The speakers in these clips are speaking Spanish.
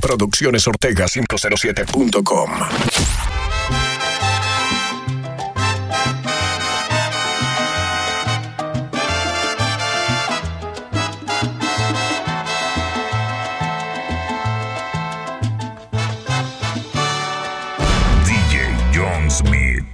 Producciones Ortega 507.com. DJ John Smith.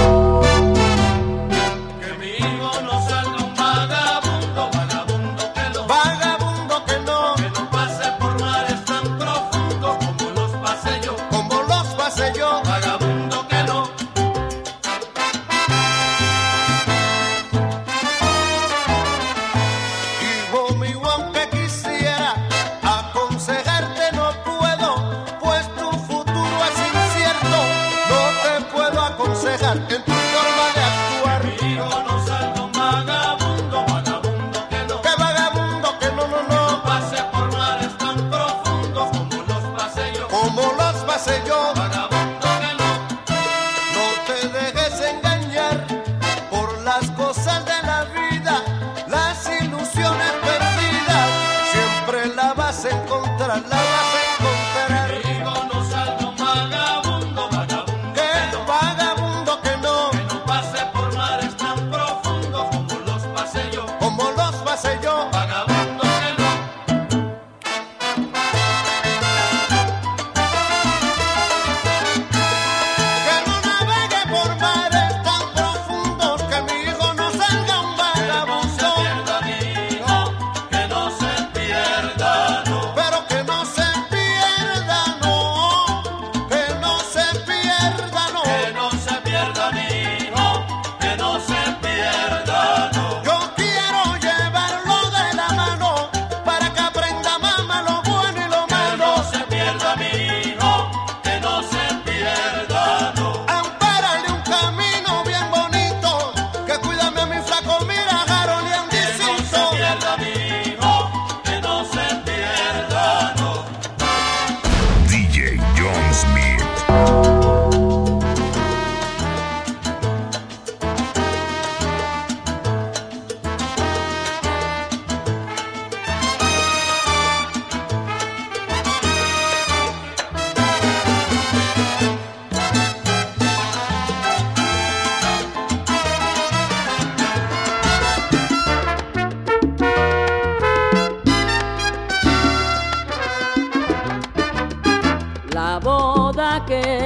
La boda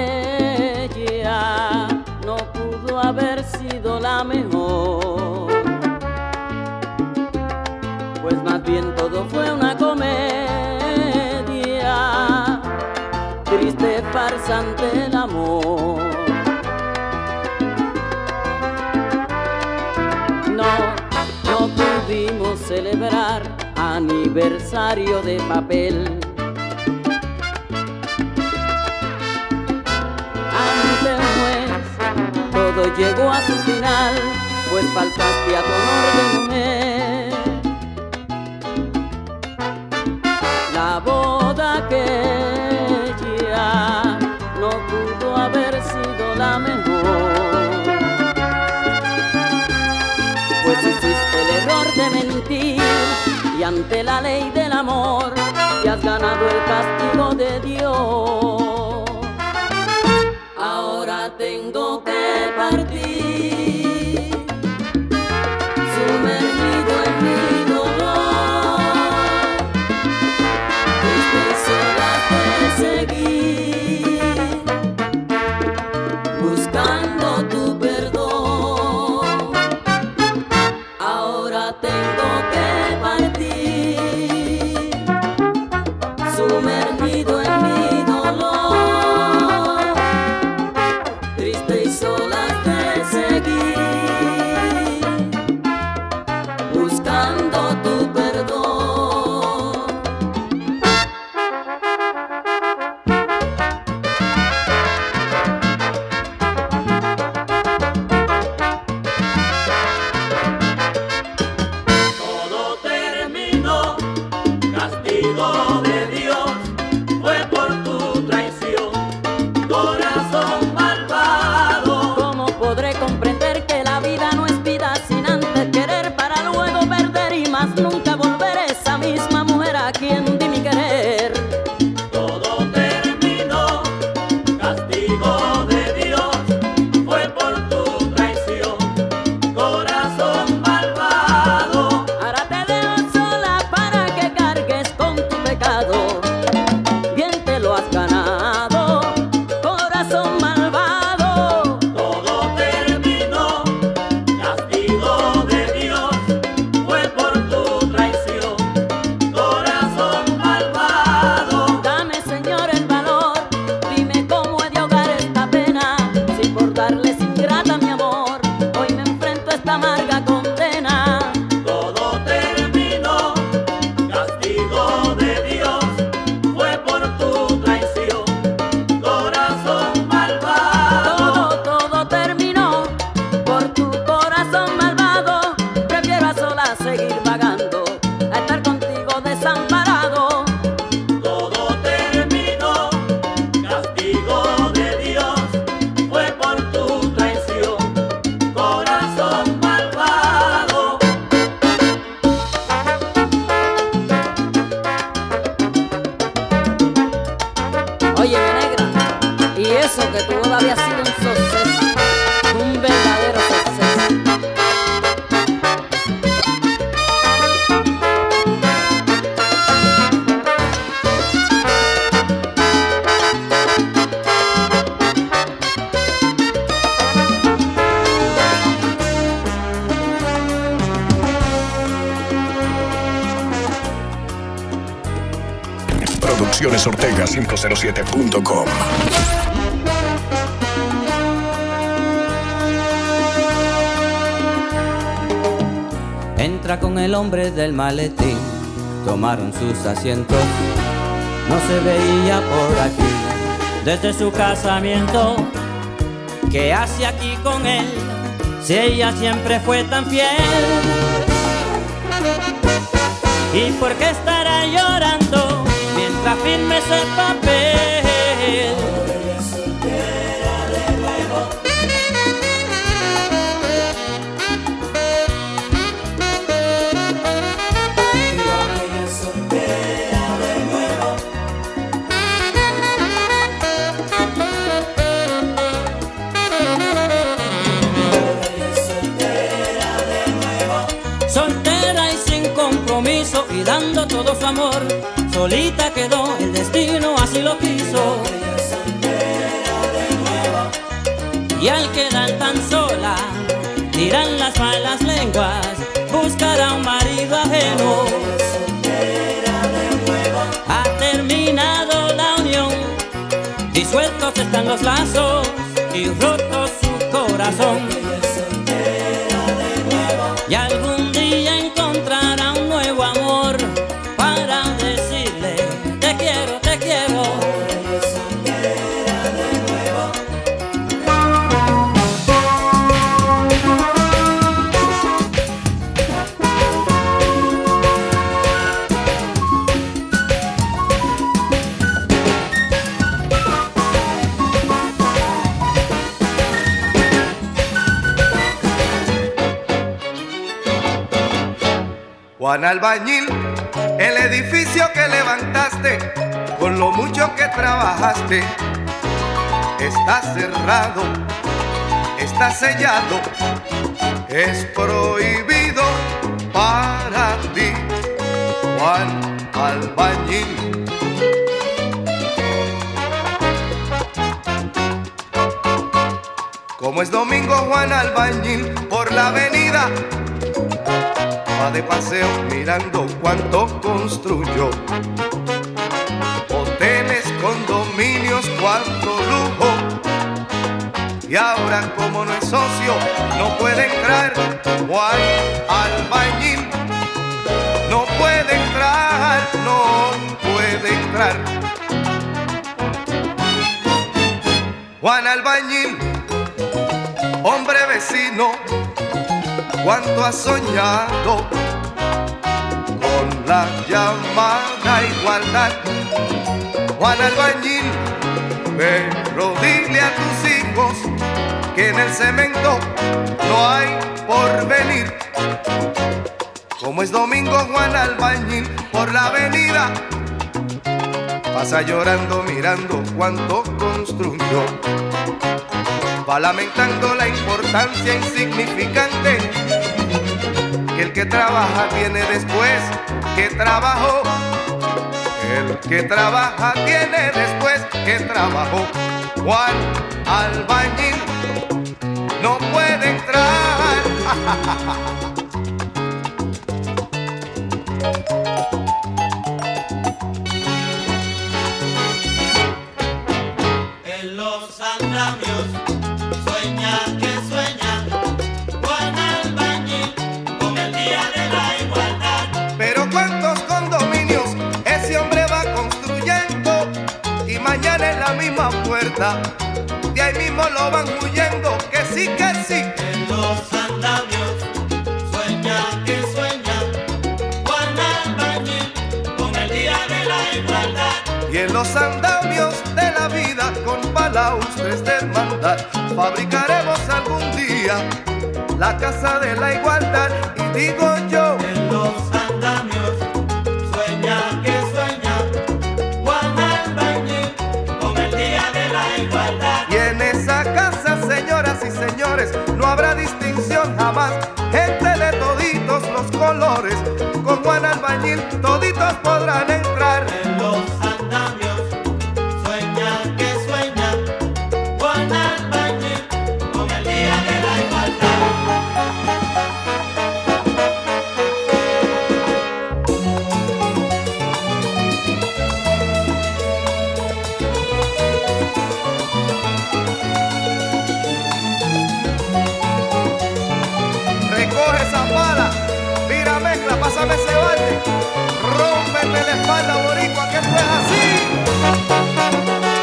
aquella no pudo haber sido la mejor, pues más bien todo fue una comedia, triste farsante el amor. No pudimos celebrar aniversario de papel. Todo llegó a su final, pues faltaste a tu honor de mujer. La boda aquella no pudo haber sido la mejor, pues hiciste el error de mentir y ante la ley del amor te has ganado el castigo de Dios. Ahora tengo que partir, sumergido en mi dolor, triste y sola te seguir, buscando tu perdón. Ahora tengo que partir, sumergido en mi dolor, triste y sola te seguir, buscando tu perdón. Todo terminó, castigo de Dios, fue Óyeme, negra, y eso que tu boda había sido un suceso, un verdadero suceso. Producciones Ortega 507.com. Entra con el hombre del maletín, tomaron sus asientos, no se veía por aquí desde su casamiento. ¿Qué hace aquí con él si ella siempre fue tan fiel? ¿Y por qué estará llorando mientras firme ese papel? Ella es soltera de nuevo. Ella es soltera de nuevo. Ella es soltera de nuevo. Soltera y sin compromiso y dando todo su amor, solita quedó, el destino así lo quiso. Ella es soltera de nuevo. Y al quedar tan sola, dirán las malas lenguas, buscará un marido ajeno. Ella es soltera de nuevo. Ha terminado la unión, disueltos están los lazos y roto su corazón. Ella es soltera de nuevo. Y algún día encontrará un nuevo amor para decirle te quiero, te quiero. Ella es soltera de nuevo. Juan Albañil, el edificio que levantaste, con lo mucho que trabajaste, está cerrado, está sellado, es prohibido para ti, Juan Albañil. Como es domingo, Juan Albañil por la avenida va de paseo mirando cuánto construyó. Hoteles, condominios, cuánto lujo. Y ahora como no es socio, no puede entrar Juan Albañil. No puede entrar, no puede entrar. Juan Albañil, hombre vecino, cuánto has soñado con la llamada igualdad. Juan Albañil, pero dile a tus hijos que en el cemento no hay porvenir. Como es domingo, Juan Albañil por la avenida pasa llorando mirando cuánto construyó. Va lamentando la importancia insignificante que el que trabaja tiene después que trabajó. El que trabaja tiene después que trabajó. Juan Albañil no puede entrar. En los andamios sueña que sueña Juan Albañil con el día de la igualdad. Pero cuántos condominios ese hombre va construyendo y mañana en la misma puerta de ahí mismo lo van huyendo. Que sí, que sí. En los andamios sueña que sueña Juan Albañil con el día de la igualdad. Y en los andamios de la vida con balaustres de hermandad fabricaremos algún día la casa de la igualdad. Y digo yo, En los andamios sueña que sueña Juan Albañil con señores, no habrá distinción jamás. Gente de toditos los colores, con Juan Albañil toditos podrán entrar. En los andamios sueña que sueña Juan Albañil con el día de la igualdad. Recoge esa pala, mira mezcla, pásame ese balde, rómpeme la espalda boricua, que esto es así.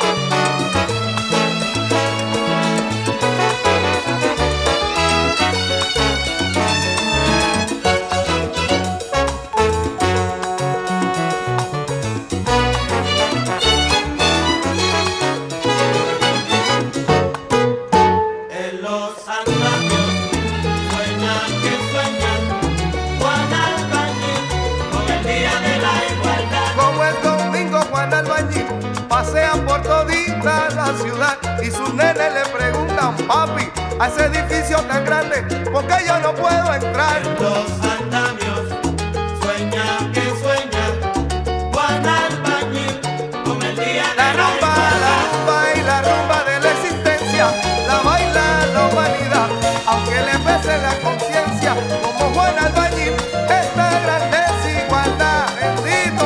En los andamios sueña que sueña Juan Albañil con el día de la igualdad. Como el domingo Juan Albañil pasea por todita la ciudad y sus nenes le preguntan, papi, a ese edificio tan grande, ¿por qué yo no puedo entrar? En los andamios sueña que sueña Juan Albañil con el día de La la rumba igualdad. y la rumba de la existencia, la baila la humanidad, aunque le pese la conciencia, como Juan Albañil, esta gran desigualdad, bendito,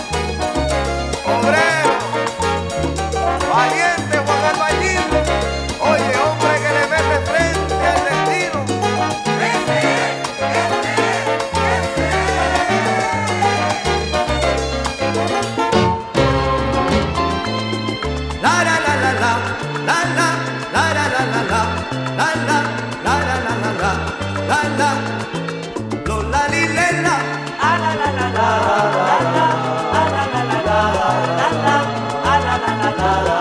obrero, valiente Juan Albañil, oye hombre que le mete frente al destino. La la la la la, la la, la la la la la, la la, la la la la la, la la, lo la li le la, ah la la la la, la la, ah la la la la, la la, ah la la la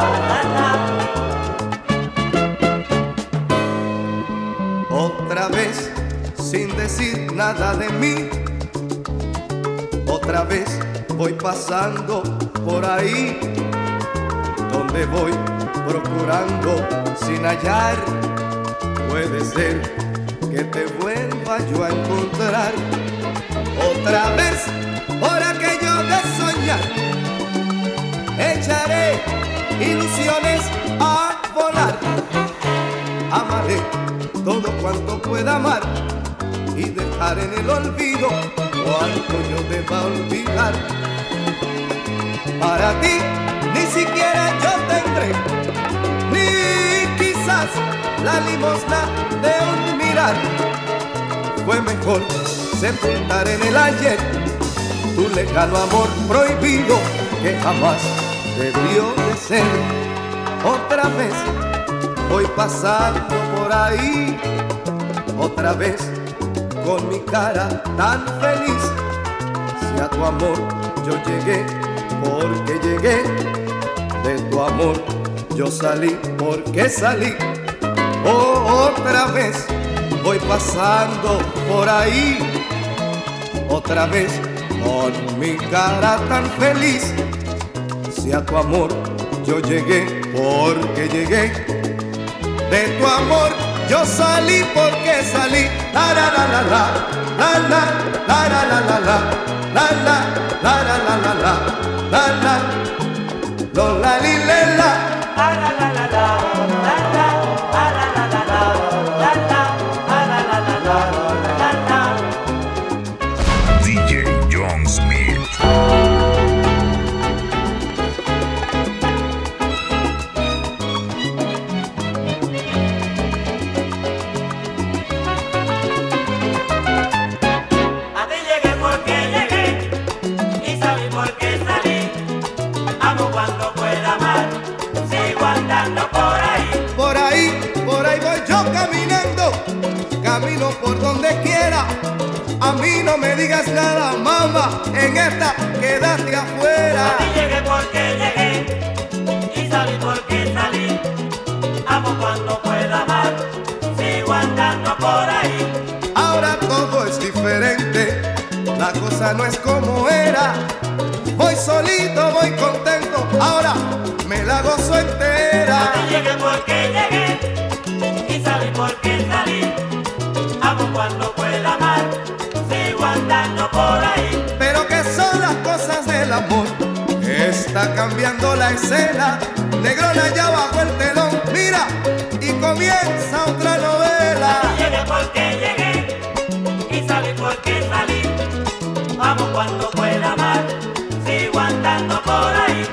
la, la la. Otra vez, sin decir nada de mí, otra vez voy pasando por ahí. Donde voy procurando sin hallar, puede ser que te vuelva yo a encontrar. Otra vez, por aquello de soñar, echaré ilusiones a volar. Amaré todo cuanto pueda amar y dejar en el olvido cuanto yo deba olvidar. Para ti ni siquiera yo tendré, ni quizás la limosna de un mirar. Fue mejor sepultar en el ayer tu lejano amor prohibido que jamás debió de ser. Otra vez voy pasando por ahí, otra vez con mi cara tan feliz. Si a tu amor yo llegué, porque llegué, de tu amor yo salí, porque salí. Oh, otra vez voy pasando por ahí, otra vez con mi cara tan feliz. Si a tu amor yo llegué, porque llegué, de tu amor yo salí, porque salí. La la la la la, la la la la la la la, la la la la la la la, la la, lo la li le la, la la la la la, la la, la la la la la, la la, la la la la la, la. DJ John Smith. A ti llegué porque llegué y salí porque salí. Amo cuando pueda amar, sigo andando por Por ahí voy yo caminando, camino por donde quiera. A mí no me digas nada, mamá, en esta quédate afuera. A ti llegué porque llegué y salí porque salí. Amo cuando pueda amar, sigo andando por ahí. Ahora todo es diferente, la cosa no es como era. Voy solito, voy contento, ahora me la gozo entera. A ti llegué porque llegué y salí porque está cambiando la escena. Negrona ya bajo el telón, mira, y comienza otra novela. Llegué porque llegué y salí porque salí. Vamos cuando pueda amar, sigo andando por ahí.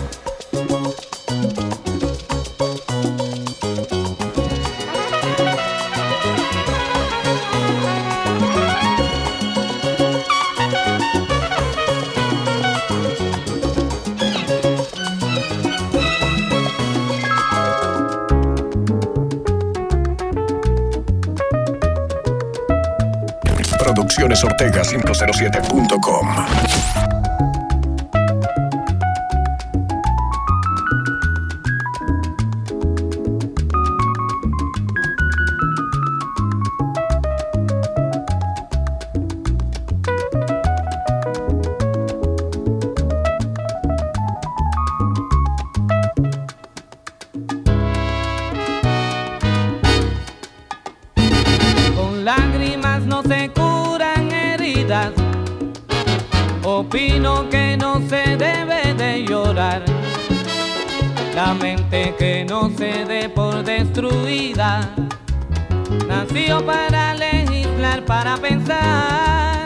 Produccionesortega507.com. Con lágrimas no se curan heridas. Opino que no se debe de llorar. La mente que no se dé por destruida nació para legislar, para pensar.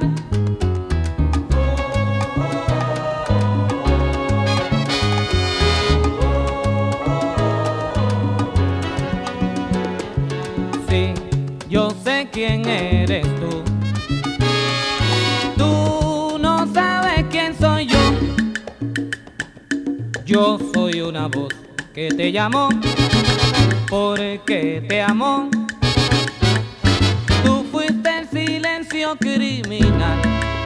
Sí, yo sé quién eres tú. Tú no sabes quién soy yo. Yo soy una voz que te llamó porque te amó. Tú fuiste el silencio criminal.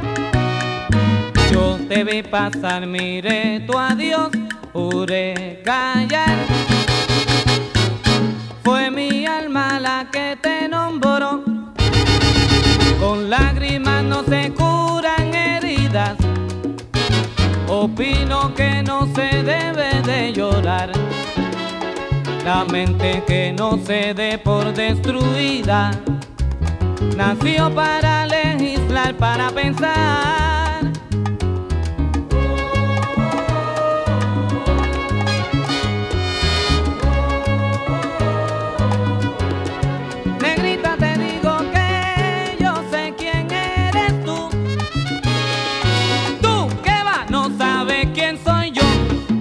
Yo te vi pasar, miré tu adiós, juré callar. Fue mi alma la que te nombró. Con lágrimas no se curan heridas. Opino que no se debe de llorar. La mente que no se dé por destruida nació para legislar, para pensar. Negrita, te digo que yo sé quién eres tú. Tú, ¿qué va? No sabes quién soy yo.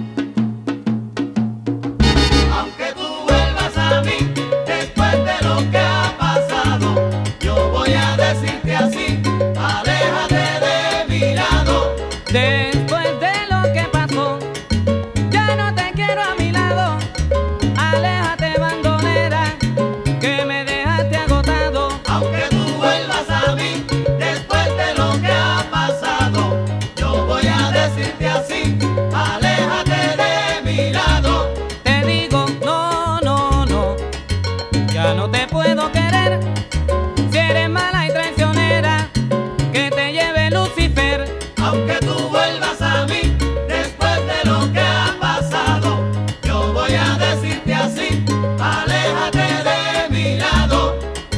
Aunque tú vuelvas a mí después de lo que ha pasado, yo voy a decirte así: aléjate de mi lado. Después de lo que pasó, ya no te quiero a mi lado. Aléjate, bandolera, que me dejaste agotado. Aunque tú vuelvas a mí después de lo que ha pasado, yo voy a decirte así: aléjate de mi lado. Te digo, no, no, no, ya no te puedo querer. Si eres mala y traicionera, que te lleve Lucifer. Aunque tú vuelvas a mí después de lo que ha pasado, yo voy a decirte así: aléjate de mi lado.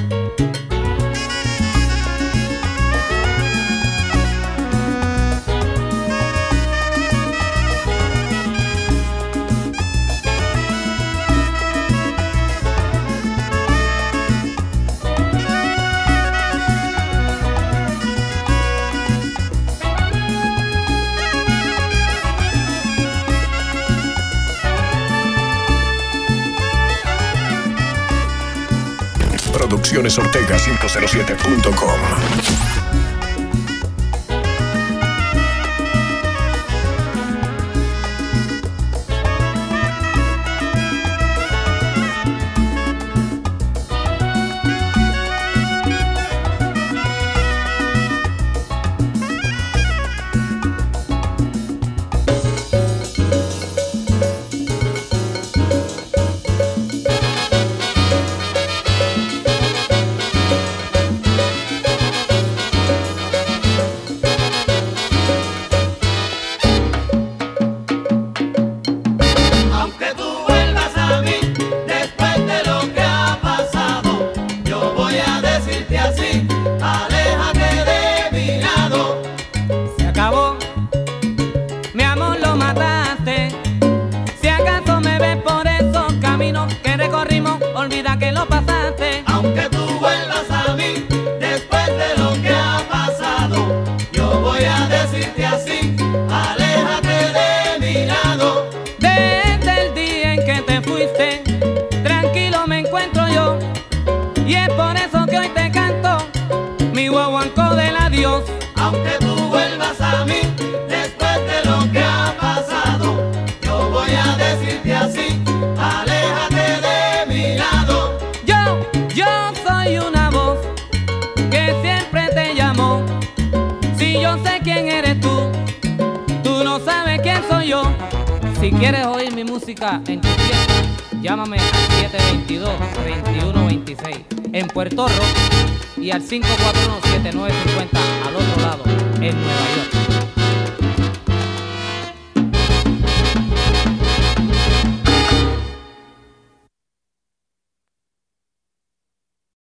Produccionesortega507.com. vida que lo pasaste. Aunque tú vuelvas a mí después de lo que ha pasado, yo voy a decirte así, aléjate de mi lado. Desde el día en que te fuiste, tranquilo me encuentro yo, y es por eso que hoy te canto mi guaguancó del adiós. Aunque tú vuelvas a mí después de lo que ha pasado, yo voy a decirte así, aléjate de mi lado. Yo soy una voz que siempre te llamó. Si yo sé quién eres tú, tú no sabes quién soy yo. Si quieres oír mi música en tu fiesta, llámame al 722-2126 en Puerto Rico y al 541-7950 al otro lado en Nueva York.